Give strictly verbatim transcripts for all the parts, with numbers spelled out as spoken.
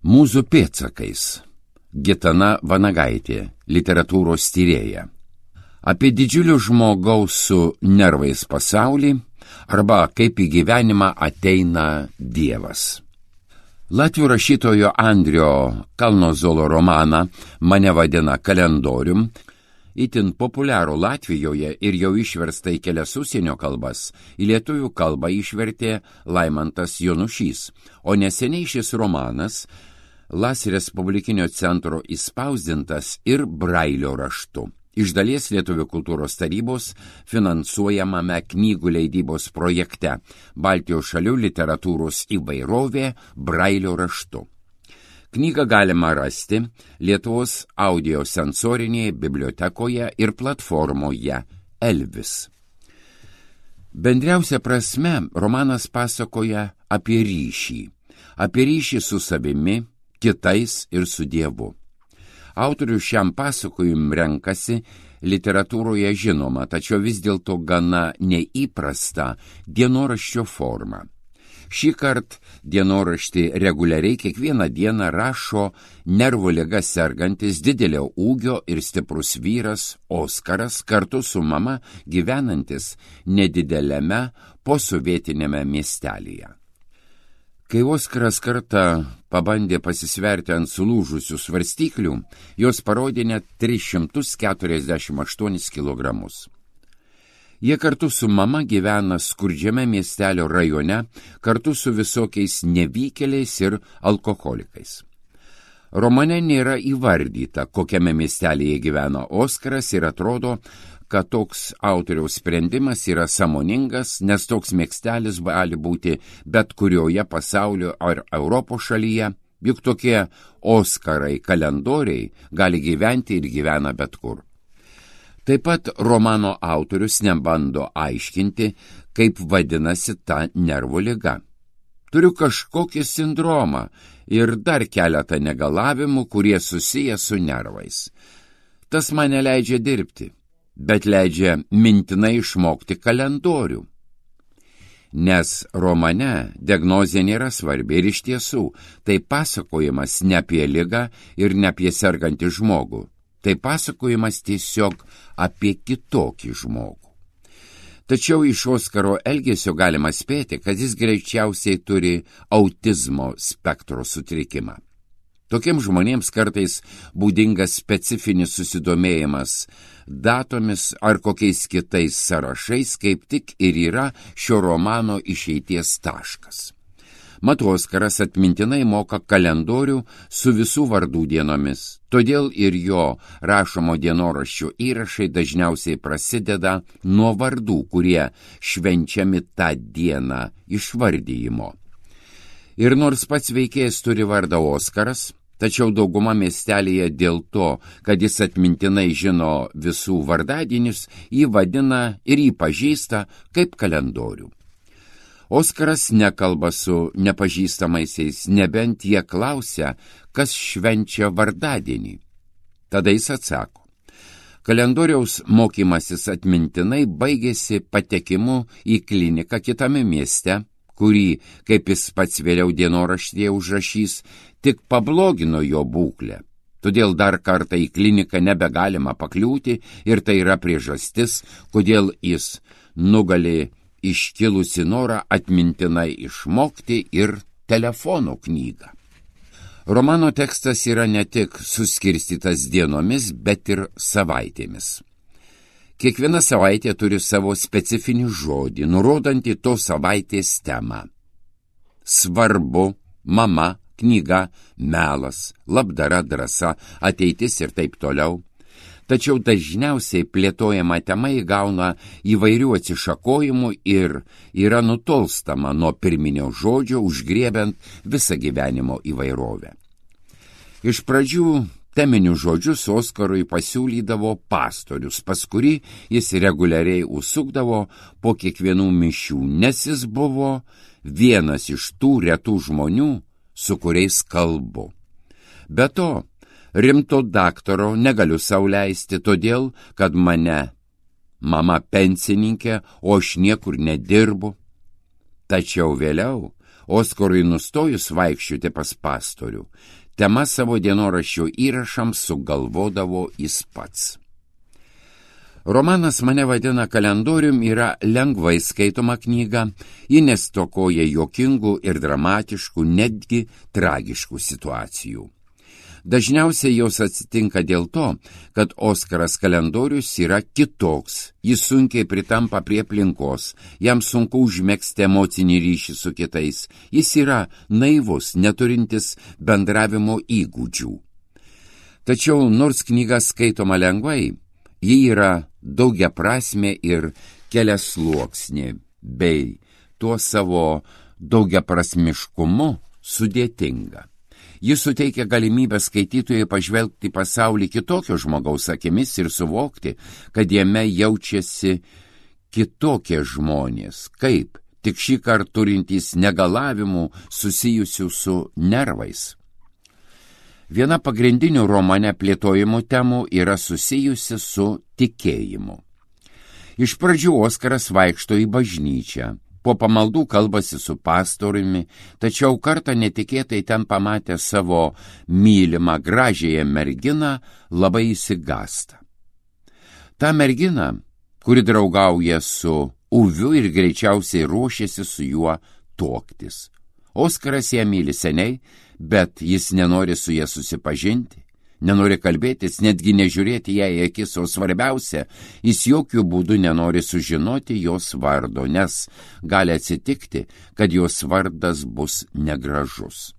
Mūzų pėdsakais. Gitana Vanagaitė, literatūros tyrėja. Apie didžiulių žmogaus su nervais pasaulį arba kaip į gyvenimą ateina Dievas. Latvių rašytojo Andrio Kalnozolo romaną Mane vadina kalendorium, itin populiarų Latvijoje ir jau išversta į kelias užsienio kalbas, į lietuvių kalbą išvertė Laimantas Jonušys, o neseniai šis romanas Las Respublikinio centro įspausdintas ir Brailio raštu. Iš dalies Lietuvių kultūros tarybos finansuojamame knygų leidybos projekte Baltijos šalių literatūros įvairovė Brailio raštu. Knygą galima rasti Lietuvos audiosensorinėje bibliotekoje ir platformoje Elvis. Bendriausia prasme romanas pasakoja apie ryšį, apie ryšį su savimi, kitais ir su Dievu. Autorius šiam pasakojimui renkasi literatūroje žinoma, tačiau vis dėlto gana neįprasta dienoraščio forma. Šį kartą dienoraštį reguliariai kiekvieną dieną rašo nervų liga sergantis didelio ūgio ir stiprus vyras Oskaras kartu su mama gyvenantis nedideliame posovietinėme miestelyje. Kai Oskaras kartą pabandė pasisverti ant sulūžusių svarstyklių, jos parodė net tris šimtus keturiasdešimt aštuonis kilogramus. Jie kartu su mama gyvena skurdžiame miestelio rajone, kartu su visokiais nevykėliais ir alkoholikais. Romane nėra įvardyta, kokiame miestelėje gyvena Oskaras ir atrodo, kad toks autoriaus sprendimas yra sąmoningas, nes toks miestelis gali būti bet kurioje pasaulio ar Europos šalyje, juk tokie Oskarai kalendoriai gali gyventi ir gyvena bet kur. Taip pat romano autorius nebando aiškinti, kaip vadinasi ta nervų liga. Turiu kažkokį sindromą ir dar keletą negalavimų, kurie susiję su nervais. Tas mane leidžia dirbti, bet leidžia mintinai išmokti kalendorių. Nes romane diagnozė nėra svarbi ir iš tiesų tai pasakojimas ne apie ligą ir ne apie sergantį žmogų. Tai pasakojimas tiesiog apie kitokį žmogų. Tačiau iš Oskaro elgesio galima spėti, kad jis greičiausiai turi autizmo spektro sutrikimą. Tokiems žmonėms kartais būdingas specifinis susidomėjimas datomis ar kokiais kitais sąrašais, kaip tik ir yra šio romano išeities taškas. Mat Oskaras atmintinai moka kalendorių su visų vardų dienomis, todėl ir jo rašomo dienoraščio įrašai dažniausiai prasideda nuo vardų, kurie švenčiami tą dieną išvardyjimo. Ir nors pats veikėjas turi vardą Oskaras, tačiau dauguma miestelėje dėl to, kad jis atmintinai žino visų vardadienius, jį vadina ir jį pažįsta kaip kalendorių. Oskaras nekalba su nepažįstamaisiais, nebent jie klausia, kas švenčia vardadienį. Tada jis atsako. Kalendoriaus mokymasis atmintinai baigėsi patekimu į kliniką kitame mieste, kurį, kaip jis pats vėliau dienoraštyje užrašys, tik pablogino jo būklę. Todėl dar kartą į kliniką nebegalima pakliūti ir tai yra priežastis, kodėl jis nugali iškilusi norą atmintinai išmokti ir telefono knygą. Romano tekstas yra ne tik suskirstytas dienomis, bet ir savaitėmis. Kiekviena savaitė turi savo specifinį žodį, nurodantį tos savaitės temą. Svarbu, mama, knyga, melas, labdara, drąsa, ateitis ir taip toliau. Tačiau dažniausiai plėtojama tema įgauna įvairių atsišakojimų ir yra nutolstama nuo pirminio žodžio, užgriebiant visą gyvenimo įvairovę. Iš pradžių teminius žodžius Oskarui pasiūlydavo pastorius, pas kurį jis reguliariai užsukdavo po kiekvienų mišių, nes jis buvo vienas iš tų retų žmonių, su kuriais kalbu. Be to, rimto daktaro negaliu sau leisti, todėl, kad mane mama pensininkė, o aš niekur nedirbu. Tačiau vėliau Oskarui nustojus vaikščioti pas pastorių, tema savo dienoraščio įrašams sugalvodavo jis pats. Romanas Mane vadina kalendorium yra lengvai skaitoma knyga, ji nestokoja juokingų ir dramatiškų, netgi tragiškų situacijų. Dažniausiai jos atsitinka dėl to, kad Oskaras kalendorius yra kitoks, jis sunkiai pritampa prie aplinkos, jam sunku užmegzti emocinį ryšį su kitais, jis yra naivus, neturintis bendravimo įgūdžių. Tačiau nors knyga skaitoma lengvai, ji yra daugiaprasmė ir keliasluoksnė, bei tuo savo daugiaprasmiškumu sudėtinga. Jis suteikia galimybę skaitytojui pažvelgti pasaulį kitokio žmogaus akimis ir suvokti, kad jame jaučiasi kitokie žmonės, kaip tik šį kartą turintys negalavimų susijusių su nervais. Viena pagrindinių romane plėtojimų temų yra susijusi su tikėjimu. Iš pradžių Oskaras vaikšto į bažnyčią. Po pamaldų kalbasi su pastoriumi, tačiau kartą netikėtai ten pamatė savo mylimą gražiąją merginą, labai išsigąsta. Ta mergina, kuri draugauja su Uviu ir greičiausiai ruošiasi su juo tuoktis. Oskaras ją myli seniai, bet jis nenori su ja susipažinti, nenori kalbėtis, netgi nežiūrėti ją į akis, o svarbiausia, jis jokių būdų nenori sužinoti jos vardo, nes gali atsitikti, kad jos vardas bus negražus.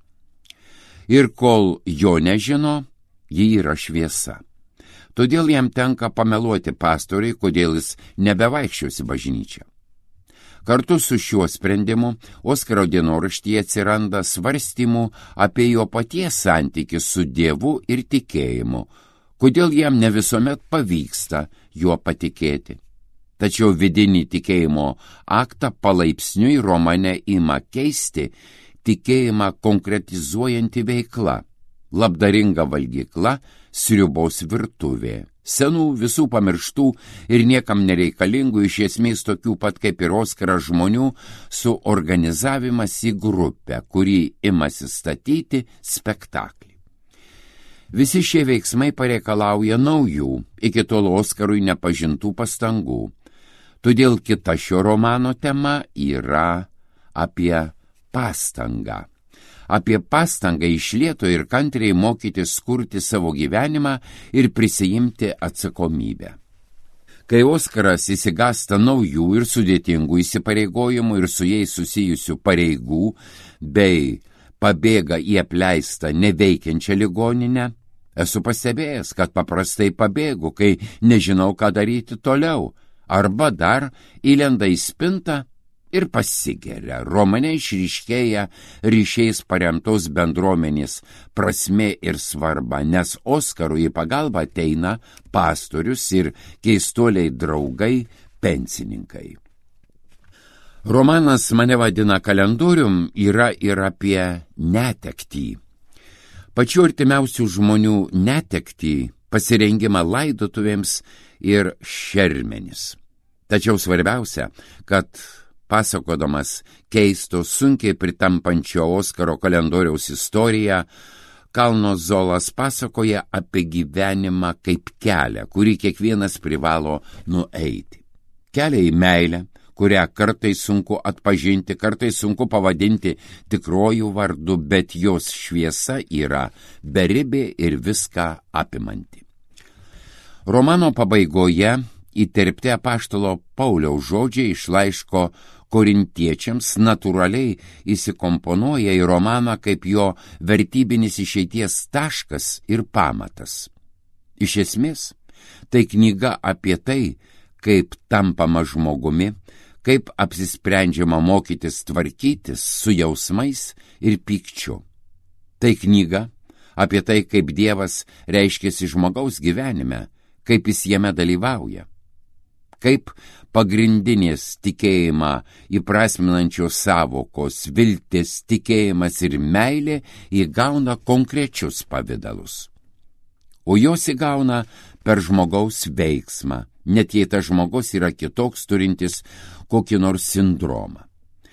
Ir kol jo nežino, ji yra šviesa. Todėl jam tenka pameluoti pastoriui, kodėl jis nebevaikščios į bažnyčią. Kartu su šiuo sprendimu Oskaro dienoraštyje atsiranda svarstymų apie jo paties santykį su Dievu ir tikėjimu, kodėl jam ne visuomet pavyksta juo patikėti. Tačiau vidinį tikėjimo aktą palaipsniui romane ima keisti tikėjimą konkretizuojanti veikla, labdaringa valgykla, sriubos virtuvė. Senų, visų pamirštų ir niekam nereikalingų, iš esmės tokių pat kaip ir Oskaras žmonių, suorganizavimas į grupę, kurį imasi statyti spektaklį. Visi šie veiksmai pareikalauja naujų, iki tol Oskarui nepažintų pastangų. Todėl kita šio romano tema yra apie pastangą. Apie pastangą iš lėto ir kantriai mokytis kurti savo gyvenimą ir prisijimti atsakomybę. Kai Oskaras įsigąsta naujų ir sudėtingų įsipareigojimų ir su jais susijusių pareigų, bei pabėga į apleistą neveikiančią ligoninę, esu pastebėjęs, kad paprastai pabėgu, kai nežinau, ką daryti toliau, arba dar įlenda į spintą ir pasigeria. Romane išryškėja ryšiais paremtos bendruomenės prasmė ir svarba, nes Oskarui į pagalbą ateina pastorius ir keistuoliai draugai, pensininkai. Romanas Mane vadina kalendorium yra ir apie netektį. Pačių artimiausių žmonių netektį, pasirengimą laidotuvėms ir šermenis. Tačiau svarbiausia, kad pasakodamas keisto, sunkiai pritampančio Oskaro kalendoriaus istoriją, Kalno Zolas pasakoja apie gyvenimą kaip kelią, kurį kiekvienas privalo nueiti. Kelią į meilę, kurią kartais sunku atpažinti, kartais sunku pavadinti tikruoju vardu, bet jos šviesa yra beribė ir viską apimanti. Romano pabaigoje įterpti apaštalo Pauliaus žodžiai iš laiško korintiečiams natūraliai įsikomponuoja į romaną kaip jo vertybinis išeities taškas ir pamatas. Iš esmės, tai knyga apie tai, kaip tampama žmogumi, kaip apsisprendžiama mokytis tvarkytis su jausmais ir pykčiu. Tai knyga apie tai, kaip Dievas reiškiasi žmogaus gyvenime, kaip jis jame dalyvauja. Kaip pagrindinės tikėjimą įprasminančios savokos, viltis, tikėjimas ir meilė įgauna konkrečius pavidalus. O jos įgauna per žmogaus veiksmą, net jei tas žmogus yra kitoks, turintis kokį nors sindromą.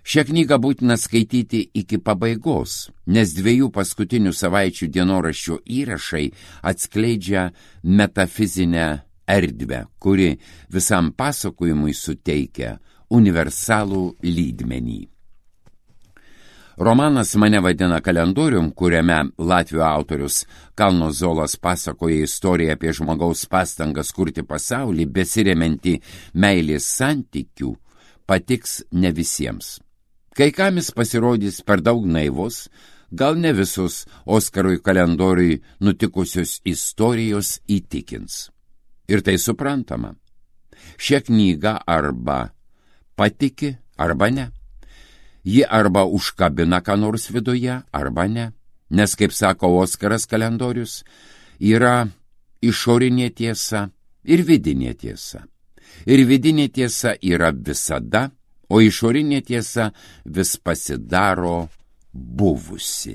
Šią knygą būtina skaityti iki pabaigos, nes dviejų paskutinių savaičių dienoraščių įrašai atskleidžia metafizinę erdvę, kuri visam pasakojimui suteikia universalų lygmenį. Romanas Mane vadina kalendorium, kuriame latvių autorius Kalno Zolas pasakoja istoriją apie žmogaus pastangas kurti pasaulį, besiremiantį meilės santykių, patiks ne visiems. Kai kam jis pasirodys per daug naivus, gal ne visus Oskarui kalendoriui nutikusios istorijos įtikins. Ir tai suprantama. Šią knygą arba patiki, arba ne. Ji arba užkabina ką nors viduje, arba ne. Nes, kaip sako Oskaras kalendorius, yra išorinė tiesa ir vidinė tiesa. Ir vidinė tiesa yra visada, o išorinė tiesa vis pasidaro buvusi.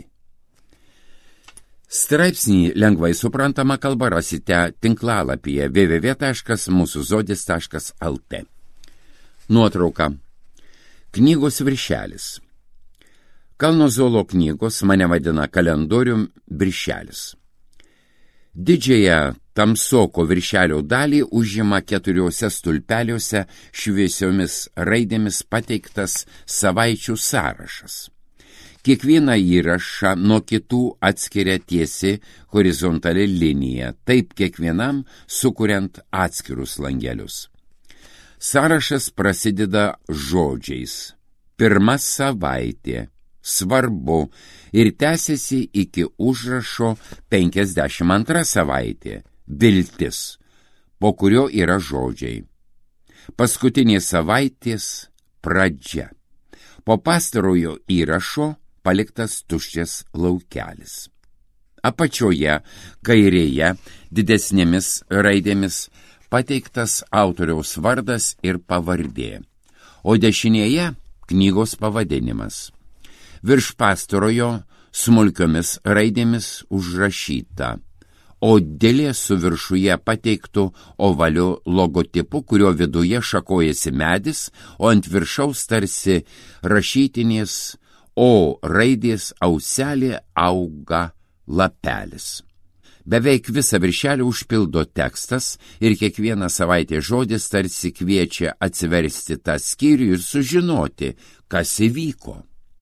Straipsnį lengvai suprantama kalba rasite tinklalapyje w w w taškas mūsų zodis taškas l t. Nuotrauka. Knygos viršelis. Kalno Zolo knygos Mane vadina kalendorium viršelis. Didžiąją tamsoko viršelio dalį užima keturiuose stulpeliuose šviesiomis raidėmis pateiktas savaičių sąrašas. Kiekvieną įrašą nuo kitų atskiria tiesi horizontali linija, taip kiekvienam sukuriant atskirus langelius. Sąrašas prasideda žodžiais. Pirma savaitė. Svarbu ir tęsiasi iki užrašo penkiasdešimt antra savaitė, viltis, po kurio yra žodžiai. Paskutinės savaitės pradžia. Po pastarojo įrašo paliktas tuščias laukelis. Apačioje, kairėje, didesnėmis raidėmis pateiktas autoriaus vardas ir pavardė, o dešinėje knygos pavadinimas. Virš pastarojo smulkiomis raidėmis užrašyta, o dėlė su viršuje pateiktų ovaliu logotipu, kurio viduje šakojasi medis, o ant viršaus tarsi rašytinės O raidės auselė auga lapelis. Beveik visą viršelį užpildo tekstas ir kiekvieną savaitę žodis tarsi kviečia atsiversti tą skyrių ir sužinoti, kas įvyko.